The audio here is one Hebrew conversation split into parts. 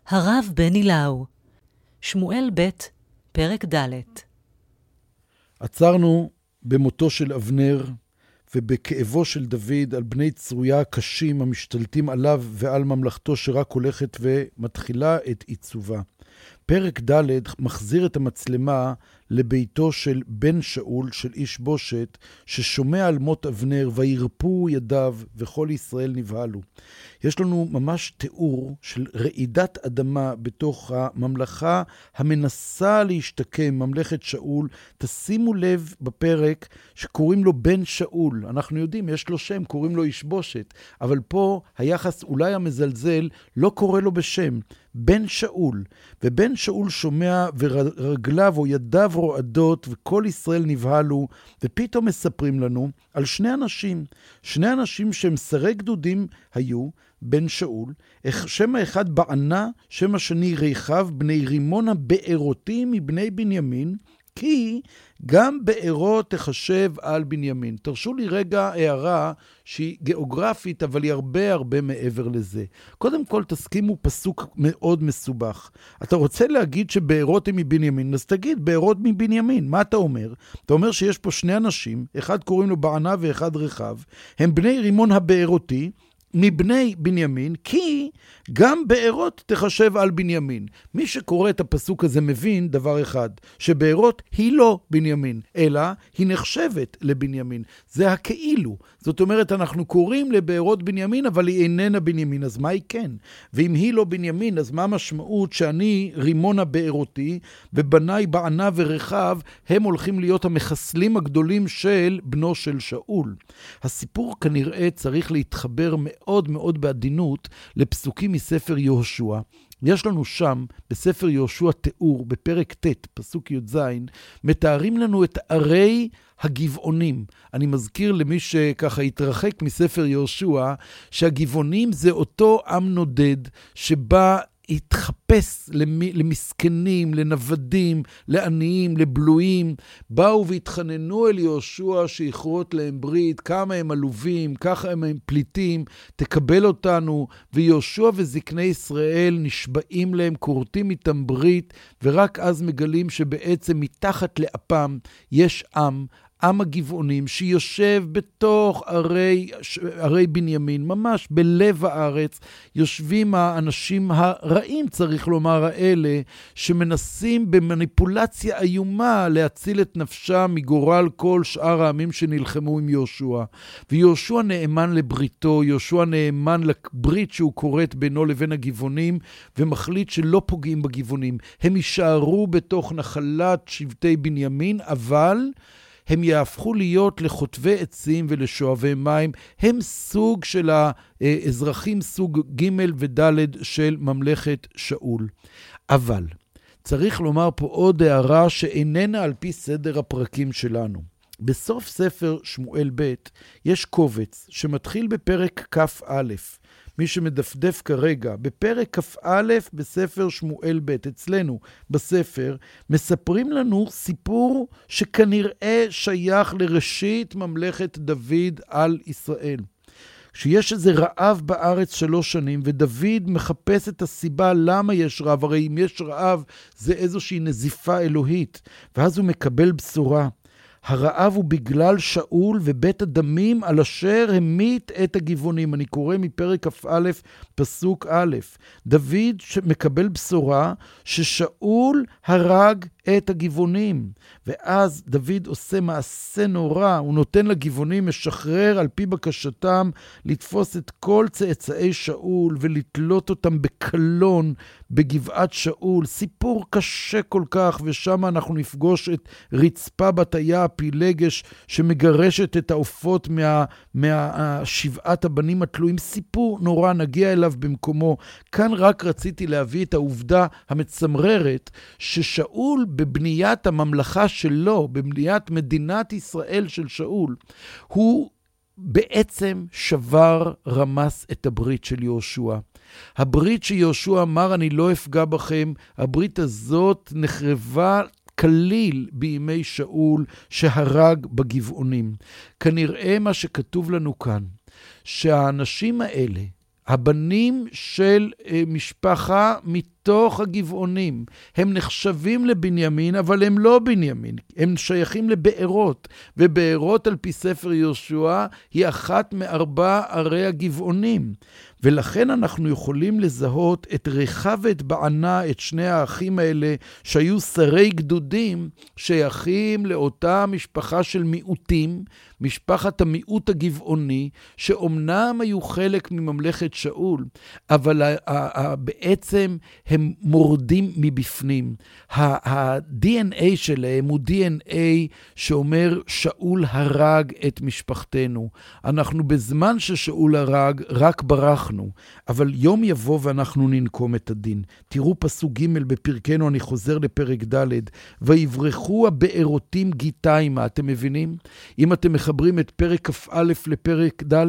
הרב בני לאו, שמואל ב', פרק ד'. עצרנו במותו של אבנר ובכאבו של דוד על בני צרויה הקשים המשתלטים עליו ועל ממלכתו שרק הולכת ומתחילה את עיצובה. פרק ד' מחזיר את המצלמה לביתו של בן שאול, של איש בושת, ששומע על מות אבנר, וירפו ידיו וכל ישראל נבהלו. יש לנו ממש תיאור של רעידת אדמה בתוך הממלכה המנסה להשתקם, ממלכת שאול. תשימו לב בפרק שקוראים לו בן שאול. אנחנו יודעים, יש לו שם, קוראים לו איש בושת, אבל פה היחס אולי המזלזל לא קורא לו בשם. בן שאול, ובן שאול שומע ורגליו או ידיו רועדות וכל ישראל נבהלו, ופתאום מספרים לנו על שני אנשים שהם שרי גדודים היו, בן שאול, שם האחד בענה, שם השני ריחב, בני רימון הבארותי מבני בנימין, כי גם בארו תחשב על בנימין. תרשו לי רגע הערה שהיא גיאוגרפית, אבל היא הרבה מעבר לזה. קודם כל תסכימו פסוק מאוד מסובך. אתה רוצה להגיד שבארות הם מבנימין, אז תגיד בארות מבנימין. מה אתה אומר? אתה אומר שיש פה שני אנשים, אחד קוראים לו בענה ואחד ריחב, הם בני רימון הבארותי, מבני בנימין, כי גם בארות תחשב על בנימין. מי שקורא את הפסוק הזה מבין דבר אחד, שבארות היא לא בנימין, אלא היא נחשבת לבנימין. זה הכאילו. זאת אומרת, אנחנו קוראים לבארות בנימין, אבל היא איננה בנימין, אז מה היא כן? ואם היא לא בנימין, אז מה המשמעות שאני רימון הבארותי, ובניי בענה ורחב, הם הולכים להיות המחסלים הגדולים של בנו של שאול. הסיפור כנראה צריך להתחבר מאוד בעדינות לפסוקים מספר יהושע. יש לנו שם בספר יהושע תיאור בפרק ט' פסוק י"ז, מתארים לנו את ערי הגבעונים. אני מזכיר למי שככה התרחק מספר יהושע, שהגבעונים זה אותו עם נודד שבא התחפש למסכנים, לנוודים, לעניים, לבלויים. באו והתחננו אל יהושע שיכרות להם ברית, כמה הם עלובים, ככה הם פליטים, תקבל אותנו. ויהושע וזקני ישראל נשבעים להם, כורתים איתם ברית, ורק אז מגלים שבעצם מתחת לאפם יש עם הגבעונים שיושב בתוך ערי בנימין, ממש בלב הארץ, יושבים האנשים הרעים, צריך לומר, האלה, שמנסים במניפולציה איומה להציל את נפשם מגורל כל שאר העמים שנלחמו עם יהושע. ויהושע נאמן לבריתו, יהושע נאמן לברית שהוא כורת בינו לבין הגבעונים, ומחליט שלא פוגעים בגבעונים. הם יישארו בתוך נחלת שבטי בנימין, אבל הם יהפכו להיות לחוטבי עצים ולשואבי מים. הם סוג של האזרחים, סוג ג' וד' של ממלכת שאול. אבל צריך לומר פה עוד הערה שאיננה על פי סדר הפרקים שלנו. בסוף ספר שמואל ב' יש קובץ שמתחיל בפרק כ"א. מי שמדפדף כרגע, בפרק כ"א בספר שמואל ב' אצלנו בספר, מספרים לנו סיפור שכנראה שייך לראשית ממלכת דוד על ישראל. שיש איזה רעב בארץ 3 שנים, ודוד מחפש את הסיבה למה יש רעב. הרי אם יש רעב זה איזושהי נזיפה אלוהית, ואז הוא מקבל בשורה. הרעב הוא בגלל שאול ובית הדמים על אשר המית את הגבעונים. אני קורא מפרק כ"א פסוק א'. דוד מקבל בשורה ששאול הרג את הגבעונים. ואז דוד עושה מעשה נורא, הוא נותן לגבעונים משחרר על פי בקשתם לתפוס את כל צאצאי שאול ולתלות אותם בקלון בגבעת שאול. סיפור קשה כל כך, ושם אנחנו נפגוש את רצפה בתיה הפילגש שמגרשת את העופות מהשבעת הבנים התלויים. סיפור נורא, נגיע אליו במקומו. כאן רק רציתי להביא את העובדה המצמררת ששאול בבניית הממלכה שלו, בבניית מדינת ישראל של שאול, הוא בעצם שבר, רמס את הברית של יהושע. הברית שיהושע אמר, אני לא אפגע בכם, הברית הזאת נחרבה כליל בימי שאול שהרג בגבעונים. כנראה מה שכתוב לנו כאן, שהאנשים האלה, הבנים של משפחה בתוך הגבעונים. הם נחשבים לבנימין, אבל הם לא בנימין. הם שייכים לבארות, ובארות על פי ספר יהושע היא אחת מארבע ערי הגבעונים. ולכן אנחנו יכולים לזהות את רחב ואת בענה, את שני האחים האלה, שהיו שרי גדודים, שייכים לאותה משפחה של מיעוטים, משפחת המיעוט הגבעוני, שאומנם היו חלק מממלכת שאול, אבל בעצם הם מורדים מבפנים. ה-DNA שלהם הוא DNA שאומר שאול הרג את משפחתנו. אנחנו בזמן ששאול הרג רק ברחנו, אבל יום יבוא ואנחנו ננקום את הדין. תראו פסוק ג' בפרקנו, אני חוזר לפרק ד', ויברחו הבארותים גיתיימה. אתם מבינים? אם אתם מחברים את פרק כ"א לפרק ד',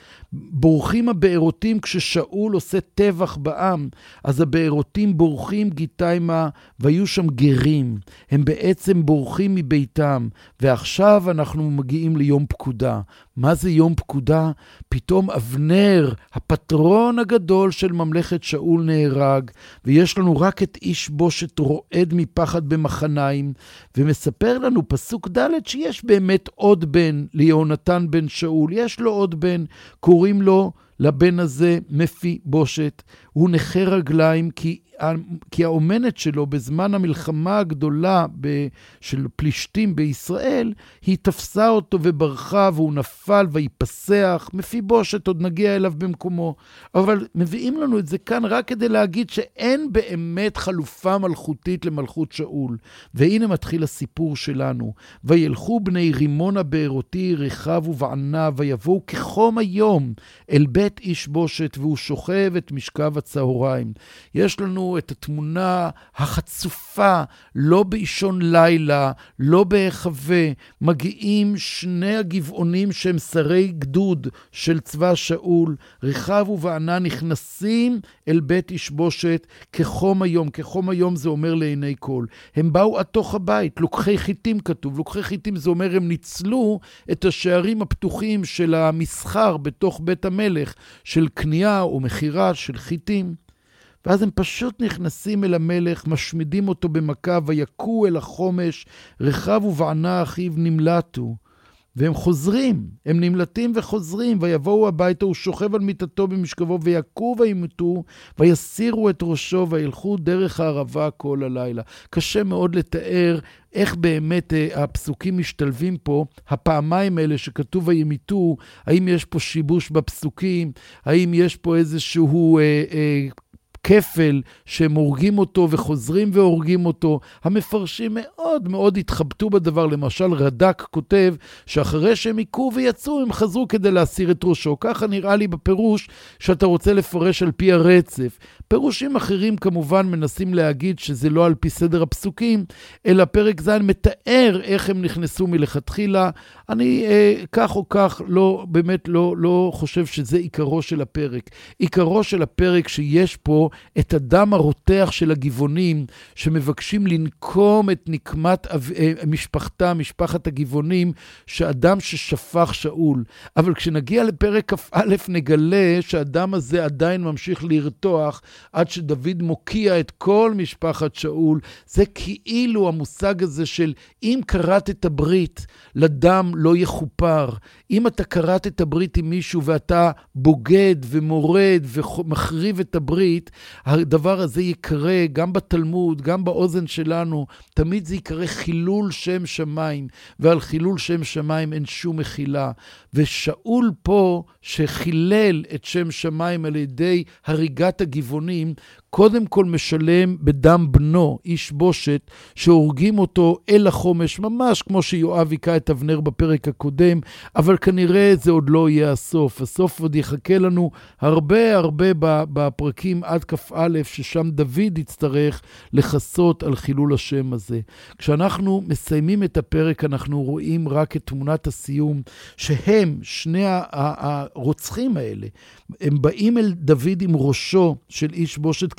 בורחים הבארותים כששאול עושה טבח בעם, אז הבארותים בורחים גיתיימה, והיו שם גרים. הם בעצם בורחים מביתם, ועכשיו אנחנו מגיעים ליום פקודה. מה זה יום פקודה? פתאום אבנר, הפטרון הגדול של ממלכת שאול, נהרג, ויש לנו רק את איש בושת רועד מפחד במחניים, ומספר לנו פסוק ד' שיש באמת עוד בן ליהונתן בן שאול. יש לו עוד בן, קוראים לו לבן הזה מפי בושת. הוא נכה רגליים כי האומנת שלו בזמן המלחמה הגדולה של פלישתים בישראל, היא תפסה אותו וברחה והוא נפל ויפסח. מפי בושת, עוד נגיע אליו במקומו. אבל מביאים לנו את זה כאן רק כדי להגיד שאין באמת חלופה מלכותית למלכות שאול. והנה מתחיל הסיפור שלנו. וילכו בני רימון הבארותי רחב ובענה, ויבואו כחום היום אל בית איש בושת, והוא שוכב את משכב הצהריים. יש לנו את התמונה החצופה, לא באישון לילה, לא בהיחווה. מגיעים שני הגבעונים שהם שרי גדוד של צבא שאול, רחב ובענה, נכנסים אל בית איש בושת כחום היום. כחום היום זה אומר לעיני כל. הם באו עד תוך הבית, לוקחי חיטים כתוב. לוקחי חיטים זה אומר הם ניצלו את השערים הפתוחים של המסחר בתוך בית המלך, של קנייה או מחירה של חיטים. ואז הם פשוט נכנסים אל המלך, משמידים אותו במכה, ויקו אל החומש, רחב ובענה אחיו נמלטו. והם חוזרים, הם נמלטים וחוזרים, ויבואו הביתה, הוא שוכב על מיטתו במשכבו, ויקו וימותו, ויסירו את ראשו, וילכו דרך הערבה כל הלילה. קשה מאוד לתאר איך באמת הפסוקים משתלבים פה, הפעמיים האלה שכתוב וימיתו, האם יש פה שיבוש בפסוקים, האם יש פה איזשהו כפל שהם הורגים אותו וחוזרים והורגים אותו. המפרשים מאוד מאוד התחבטו בדבר. למשל רד"ק כותב שאחרי שהם עיקו ויצאו הם חזרו כדי להסיר את ראשו. ככה נראה לי בפירוש שאתה רוצה לפרש על פי הרצף. פירושים אחרים כמובן מנסים להגיד שזה לא על פי סדר הפסוקים, אלא פרק ז' מתאר איך הם נכנסו מלכתחילה. אני כך או כך באמת לא חושב שזה עיקרו של הפרק. עיקרו של הפרק שיש פה את הדם הרותח של הגבעונים שמבקשים לנקום את נקמת משפחתה, משפחת הגבעונים, שאדם ששפך שאול. אבל כשנגיע לפרק כ"א נגלה שהאדם הזה עדיין ממשיך לרתוח עד שדוד מוקיע את כל משפחת שאול. זה כאילו המושג הזה של אם קראת את הברית, לדם לא יחופר. אם אתה קראת את הברית עם מישהו ואתה בוגד ומורד ומחריב את הברית, הדבר הזה יקרה גם בתלמוד, גם באוזן שלנו, תמיד זה יקרה חילול שם שמיים, ועל חילול שם שמיים אין שום מחילה. ושאול פה שחילל את שם שמיים על ידי הריגת הגבעונים, קודם כל משלם בדם בנו, איש בושת, שהורגים אותו אל החומש, ממש כמו שיואב היקה את אבנר בפרק הקודם, אבל כנראה זה עוד לא יהיה הסוף. הסוף עוד יחכה לנו הרבה בפרקים עד כ"א, ששם דוד יצטרך לחסות על חילול השם הזה. כשאנחנו מסיימים את הפרק, אנחנו רואים רק את תמונת הסיום, שהם, שני הרוצחים האלה, הם באים אל דוד עם ראשו של איש בושת,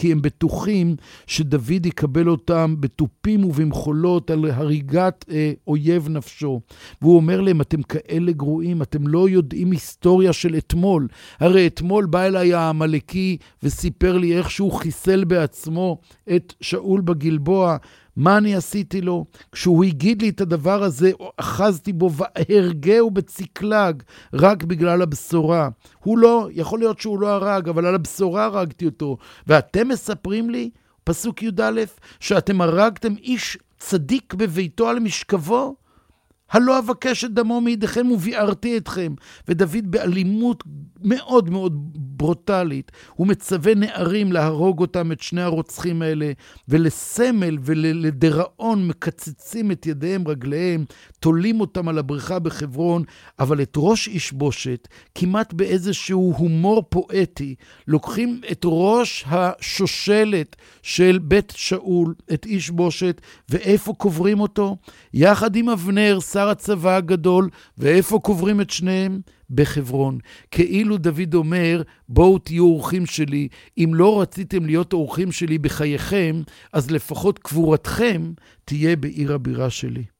כי הם בטוחים שדוד יקבל אותם בתופים ובמחולות על הריגת אויב נפשו. והוא אומר להם, אתם כאלה גרועים, אתם לא יודעים היסטוריה של אתמול. הרי אתמול בא אליי העמלקי וסיפר לי איך שהוא חיסל בעצמו את שאול בגלבוע. מה אני עשיתי לו? כשהוא הגיד לי את הדבר הזה, אחזתי בו והרגהו בציקלג, רק בגלל הבשורה. הוא לא, יכול להיות שהוא לא הרג, אבל על הבשורה הרגתי אותו. ואתם מספרים לי, פסוק י"א, שאתם הרגתם איש צדיק בביתו על משכבו? הלא אבקש את דמו מידיכם וביערתי אתכם. ודוד באלימות מאוד מאוד ברוטלית, הוא מצווה נערים להרוג אותם, את שני הרוצחים האלה, ולסמל ולדראון מקצצים את ידיהם, רגליהם, תולים אותם על הבריכה בחברון, אבל את ראש איש בושת, כמעט באיזשהו הומור פואטי, לוקחים את ראש השושלת של בית שאול, את איש בושת, ואיפה קוברים אותו? יחד עם אבנר, שר הצבא הגדול, ואיפה קוברים את שניהם? בחברון. כאילו דוד אומר, בואו תהיו אורחים שלי, אם לא רציתם להיות אורחים שלי בחייכם, אז לפחות קבורתכם תהיה בעיר הבירה שלי.